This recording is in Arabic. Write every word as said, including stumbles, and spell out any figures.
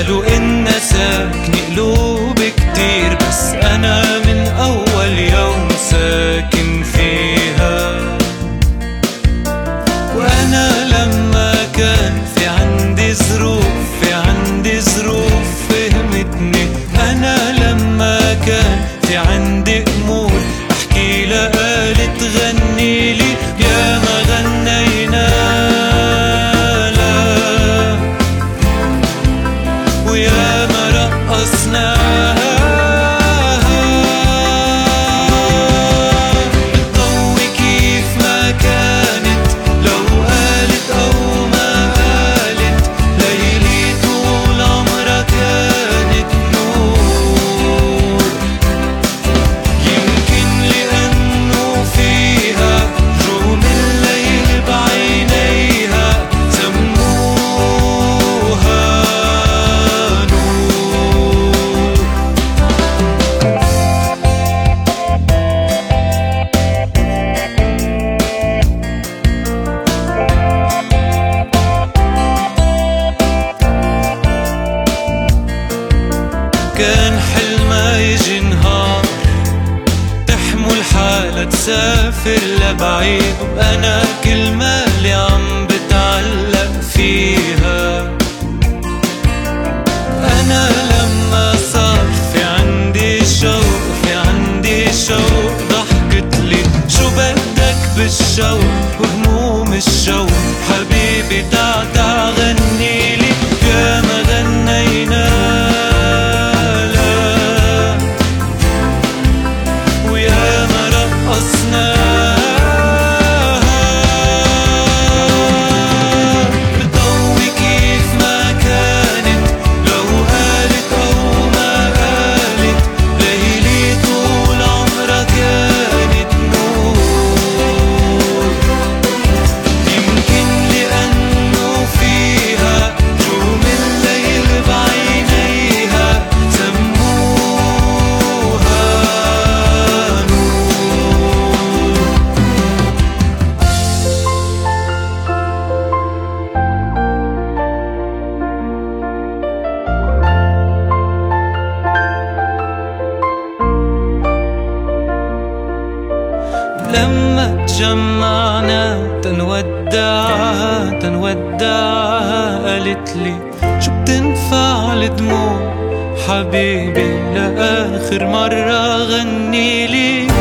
قالوا إن ساكن قلوب كتير، بس أنا من أول يوم ساكن فيها. وأنا لما كان في عندي ظروف في عندي ظروف فهمتني. أنا لما كان في عندي أمور أحكي لها قالت غني لي. يا ما غنينا لها ويا ما رقصناها. بتضوي كيف ما كانت لو قالت أو ما قالت. ليلي طول عمرها كانت نور. يمكن لأنه فيها نجوم الليل بعينيها سموها نور. كان حلمها يجي نهار تحمل حالة تسافر لبعيد، وأنا كل مالي عم بتعلق فيها. أنا لما صار في عندي شوق في عندي شوق ضحكت لي. شو بدك بالشوق وهموم الشوق حبيبي تعا تعا غني لي. يا ما غنينا لها ويا ما رقصناها. بتضوي كيف ما كانت لو قالت أو ما قالت. ليلي طول عمرها كانت نور. يمكن لأنه فيها نجوم الليل بعينيها سموها نور. لما تجمعنا تنودعها تنودعها قالت لي شو بتنفع الدموع حبيبي لآخر مرة غني لي.